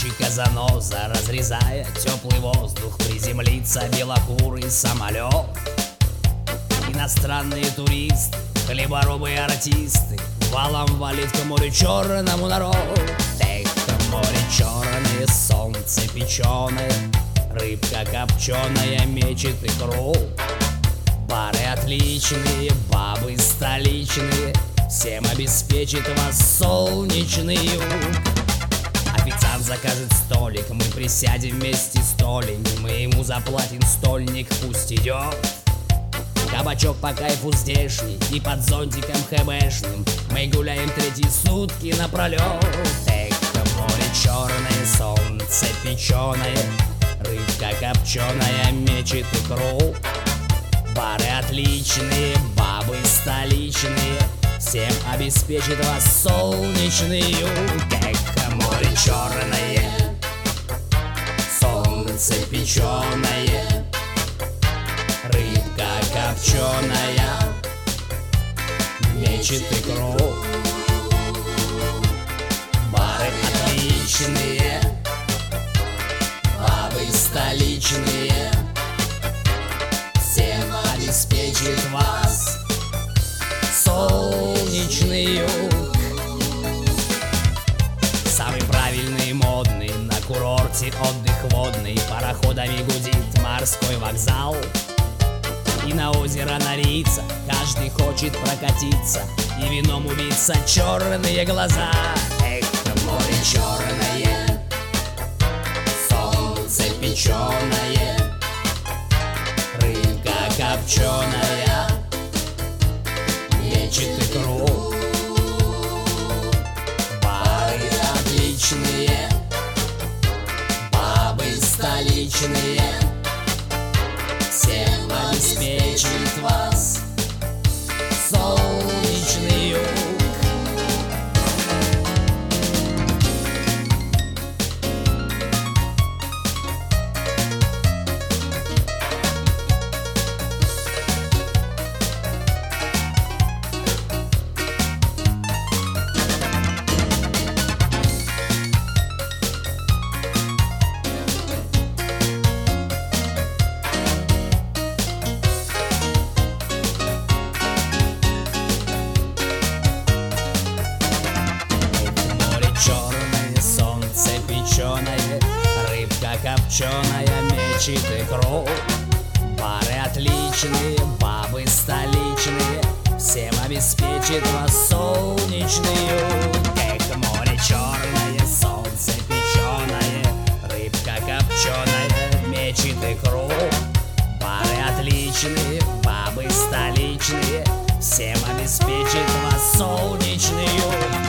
Летчика заноза, разрезая теплый воздух, приземлится белокурый самолет. Иностранные туристы, хлеборобы и артисты, валом валит к морю черному народ. Эх, море черное, солнце печеное, рыбка копченая мечет икру. Бары отличные, бабы столичные, всем обеспечит вас солнечный юг. Официант закажет столик, мы присядем вместе столик, мы ему заплатим стольник, пусть идет. Кабачок по кайфу здешний и под зонтиком хэбэшным мы гуляем третьи сутки напролет. Эх, море черное, солнце печеное, рыбка копченая мечет икру. Бары отличные, бабы столичные, всем обеспечит вас солнечный юг. Эх, море черное, солнце печеное, рыбка копченая мечет икру. Бары отличные, бабы столичные, всем обеспечит вас солнечный юг. Самый правильный и модный на курорте отдых водный, пароходами гудит морской вокзал. И на озеро Норица каждый хочет прокатиться и вином убиться черные глаза. Эх, море черное, солнце печеное, рыбка копченая мечет икру. Бары отличные, бабы столичные, всем обеспечит вас солнечный юг. Черное, солнце печеное, рыбка копченая мечет икру. Бары отличные, бабы столичные, всем обеспечит вас солнечный юг. Эх, море черное, солнце печеное, рыбка копченая мечет икру. Бары отличные, бабы столичные, всем обеспечит вас солнечный юг.